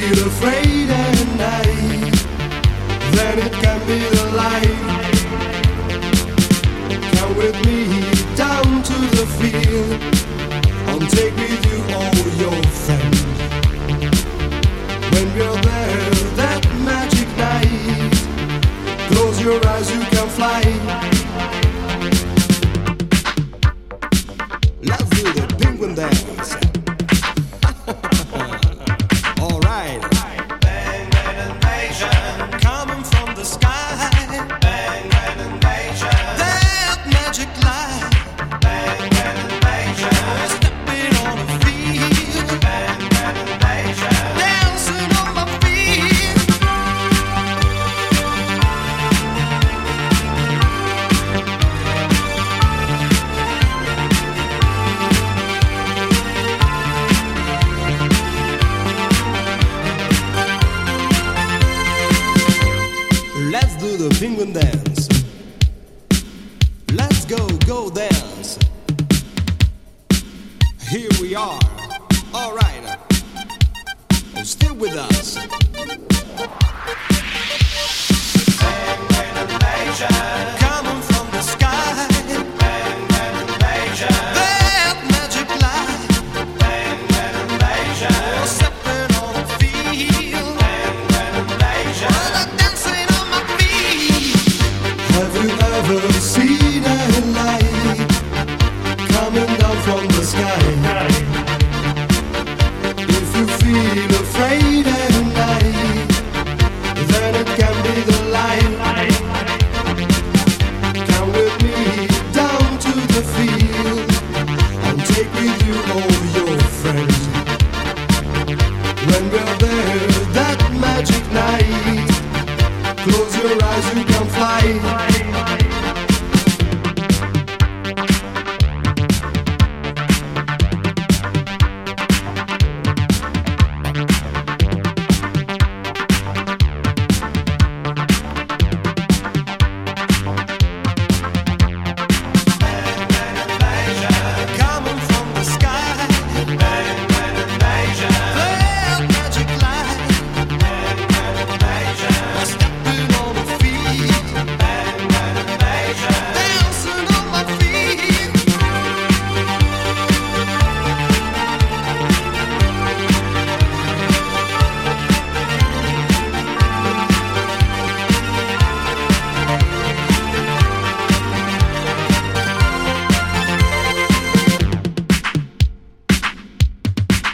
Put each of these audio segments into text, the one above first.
feel afraid at night, then it can be the light. Come with me down to the field, and take with you all your friends. When we're there that magic night, close your eyes, you can fly. Let's do the penguin dance. All right. Bang, bang, invasion, coming from the sky. Bang, bang, invasion, that magic light. Bang, bang, invasion, stepping on the field. Bang, bang, invasion, dancing on my feet. Let's do the penguin dance. Let's go dance. Here we are. All right. And still with us. Bang, bang, invasion, coming from the sky. Bang, bang, invasion, that magic light. Bang, bang, invasion, stepping on the field. Bang, bang, invasion, dancing on my feet. Have you ever seen a light coming down from the sky? If you feel afraid at night, then it can be the light. Come with me down to the field, and take with you all your friends. When we're there that magic night, close your eyes, you can fly. Coming from the sky. Bang, bang, invasion, that magic light. Bang, bang, invasion, stepping on the feet. Bang, bang, invasion, dancing on my feet.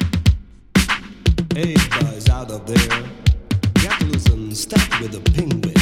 Hey, guys out of there, get loose and step with the penguin.